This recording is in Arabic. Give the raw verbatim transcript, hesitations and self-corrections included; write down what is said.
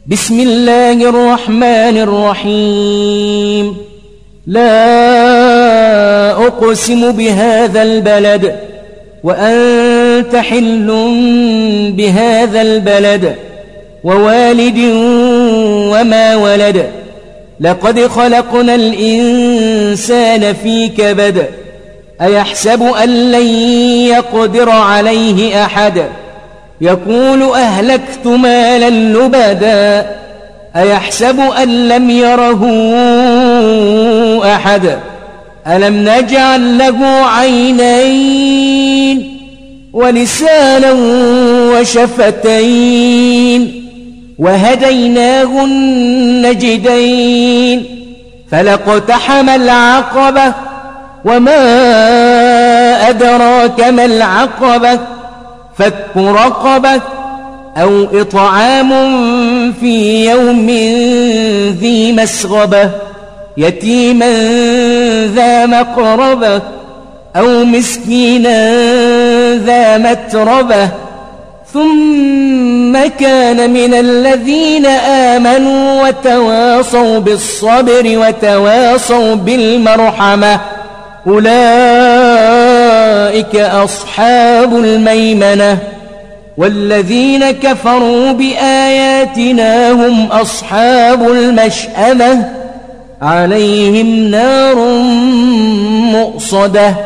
بسم الله الرحمن الرحيم. لا أقسم بهذا البلد وأنت حل بهذا البلد ووالد وما ولد. لقد خلقنا الإنسان في كبد. أيحسب أن لن يقدر عليه أحد. يقول أهلكت مالا لبدا. أيحسب أن لم يره أحد. ألم نجعل له عينين ولسانا وشفتين وهديناه النجدين. فلاقتحم العقبة وما أدراك ما العقبة. فك رقبة أو إطعام في يوم ذي مسغبة يتيما ذا مقربة أو مسكينا ذا متربة ثم كان من الذين آمنوا وتواصوا بالصبر وتواصوا بالمرحمة أولئك أصحاب الميمنة. والذين كفروا بآياتنا هم أصحاب المشأمة عليهم نار مؤصدة.